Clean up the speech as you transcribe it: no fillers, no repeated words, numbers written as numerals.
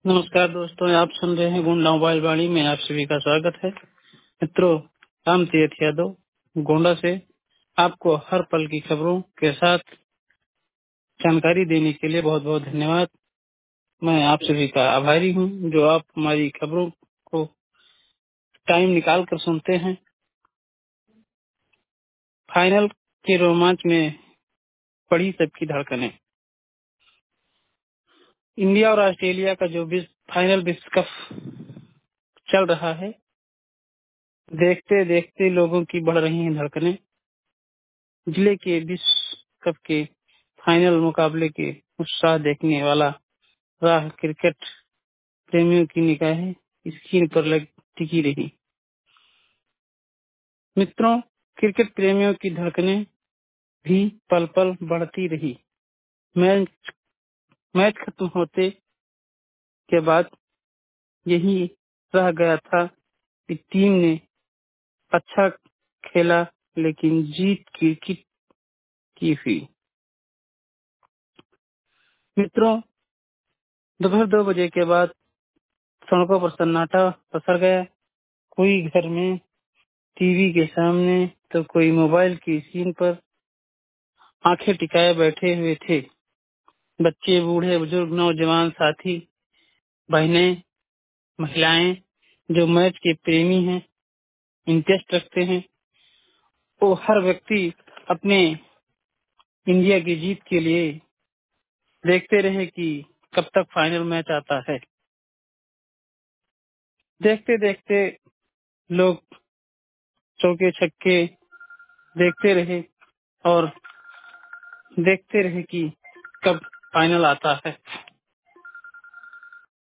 नमस्कार दोस्तों, आप सुन रहे हैं गोंडा मोबाइल वाणी में। आप सभी का स्वागत है। मित्रों, राम तीर्थ यादव गोंडा से आपको हर पल की खबरों के साथ जानकारी देने के लिए बहुत बहुत धन्यवाद। मैं आप सभी का आभारी हूं जो आप हमारी खबरों को टाइम निकाल कर सुनते हैं। फाइनल के रोमांच में पड़ी सबकी धड़कनें। इंडिया और ऑस्ट्रेलिया का जो फाइनल विश्व कप चल रहा है, देखते देखते लोगों की बढ़ रही हैं धड़कनें। जिले के विश्व कप के फाइनल मुकाबले के उत्साह देखने वाला राह क्रिकेट प्रेमियों की निगाहें स्क्रीन पर टिकी रही। मित्रों, क्रिकेट प्रेमियों की धड़कनें भी पल पल बढ़ती रही। मैच मैच खत्म होते के बाद यही रह गया था कि टीम ने अच्छा खेला, लेकिन जीत क्रिकेट की हुई। मित्रों, दोपहर 2 बजे के बाद सड़कों पर सन्नाटा पसर गया। कोई घर में टीवी के सामने तो कोई मोबाइल की स्क्रीन पर आंखें टिकाए बैठे हुए थे। बच्चे, बूढ़े, बुजुर्ग, नौजवान, साथी, बहनें, महिलाएं जो मैच के प्रेमी हैं, इंटरेस्ट रखते हैं, वो हर व्यक्ति अपने इंडिया की जीत के लिए देखते रहे कि कब तक फाइनल मैच आता है। देखते देखते लोग चौके छक्के देखते रहे और देखते रहे कि कब फाइनल आता है।